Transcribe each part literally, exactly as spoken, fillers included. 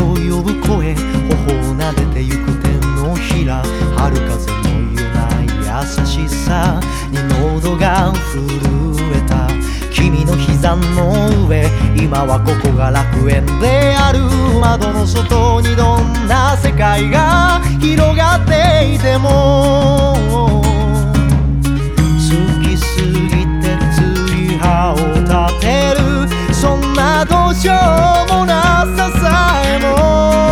呼ぶ声、頬を撫でてゆく手のひら、春風のような優しさに喉が震えた。君の膝の上、今はここが楽園である。窓の外にどんな世界が広がっていても、好きすぎてつい歯を立てる、そんなどうしようもなささえも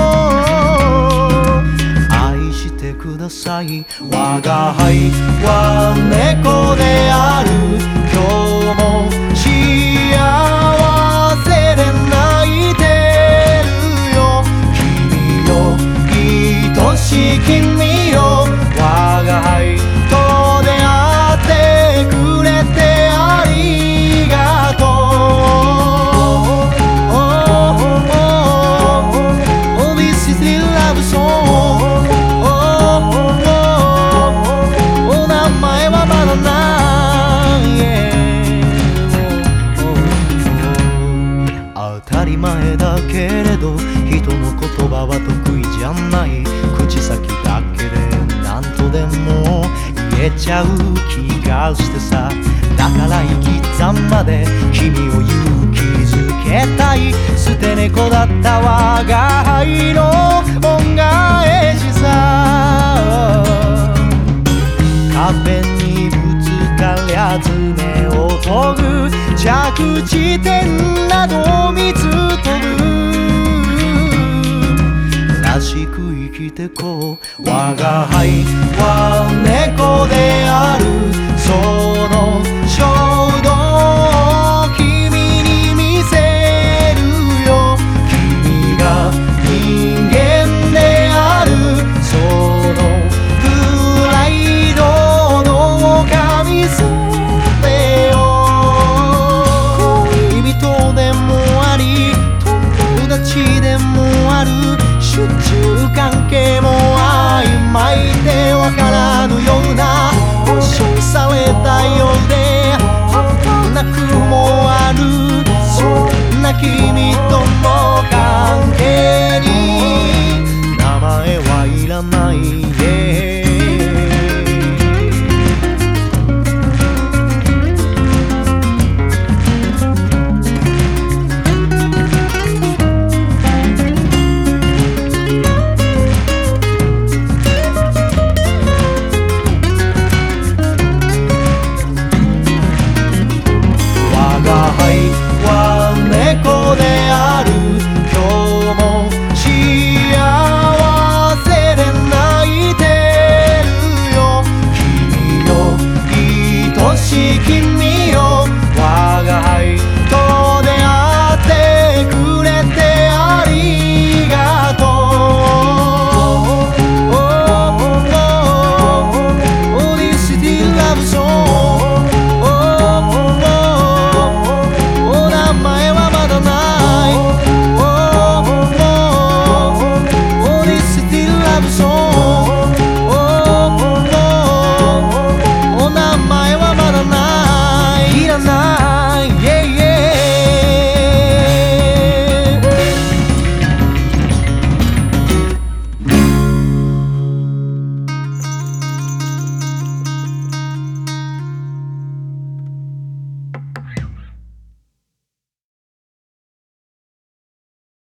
愛してください。我が輩は猫である。今日も幸せで泣いてるよ。君よ愛しい君よ、我が輩と出会ってくれてありがとう。Oh, this is the love song. お名前はまだない、yeah. 当たり前だけれど人の言葉は得意じゃない。口先だけで何とでも言えちゃう気がしてさ。だから生きざまで君を勇気づけたい。捨て猫だった我が輩の恩返しさ。壁にぶつかりゃ爪を研ぐ、着地点など見つとる。らしく生きてこう。我が輩は猫である。その衝動を君に見せるよ。君が人間である。そのプライドの神それよ。恋人でもあり友達でもある。主従関係も